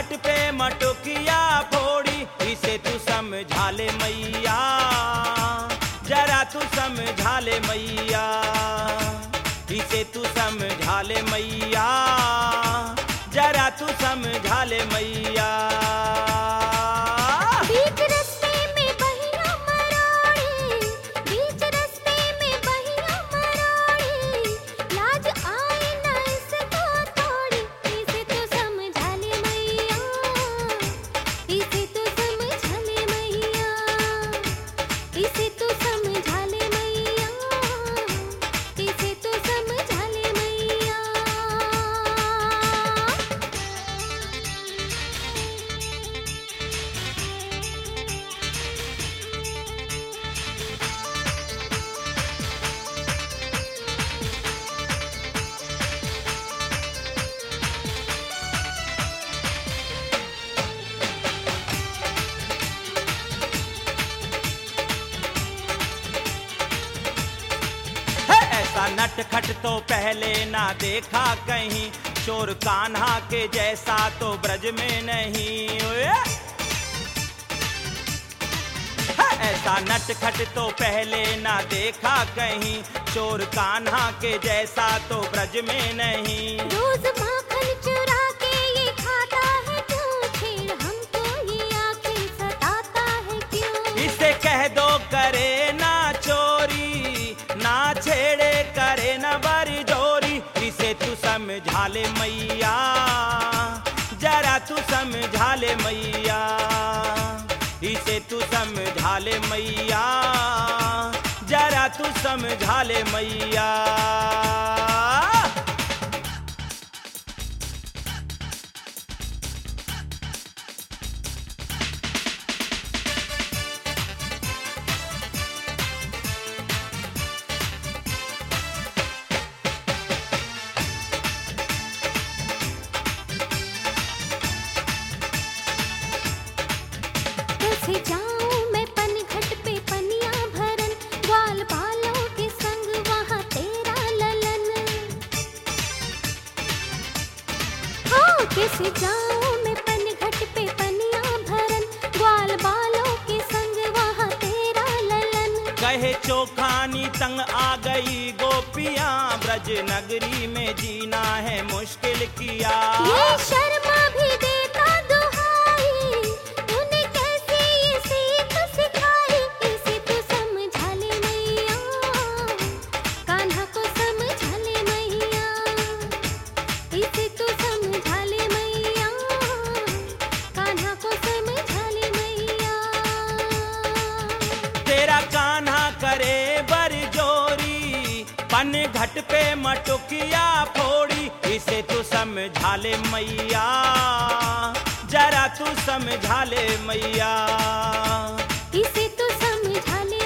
घट पे मटुकिया फोड़ी, इसे तू समझा ले मैया, जरा तू समझा ले मैया, इसे तू समझा ले मैया, जरा तू समझा ले मैया। बीच रास्ते में बहिया मरोड़ी, बीच रास्ते में बहिया मरोड़ी, लाज आए ना इसको तोड़ी, इसे तू समझा ले मैया, इसे तू समझा ले मैया, इसे तू समझा ले मैया, इसे तू समझा ले मैया। है ऐसा नटखट तो पहले ना देखा कहीं, चोर कान्हा के जैसा तो ब्रज में नहीं। ओए! है ऐसा नटखट तो पहले ना देखा कहीं, चोर कान्हा के जैसा तो ब्रज में नहीं। रोज माखन चुरा के ये खाता है क्यों, छेड़ हमको ये आंखें सताता है क्यों। इसे कह दो करे ना चोरी, ना छेड़े करे ना बरी जोरी, इसे तू समझा ले मैया, जरा तू समझा ले मैया, इसे तू समझा ले मैया, जरा तू समझा ले मैया। कैसे जाऊं मैं पनघट पे पनिया भरन, ग्वाल बालों के संग वहाँ तेरा ललन। हाँ कैसे जाऊं मैं पनघट पे पनिया भरन, ग्वाल बालों के संग वहाँ तेरा ललन। कहे चोखानी तंग आ गई गोपियां, ब्रज नगरी में जीना है मुश्किल किया। ये शर्मा भी देता दुहाई, तूने कैसे ये सीख सिखाई, इसे तू समझा ले मैया, कान्हा को समझा ले मैया, इसे तू समझा ले मैया, कान्हा को समझा ले मैया। तेरा कान्हा करे बरजोरी, पन घट पे मटुकिया फोड़ी, इसे तू समझा ले मैया, जरा तू समझा ले मैया, इसे तू समझा ले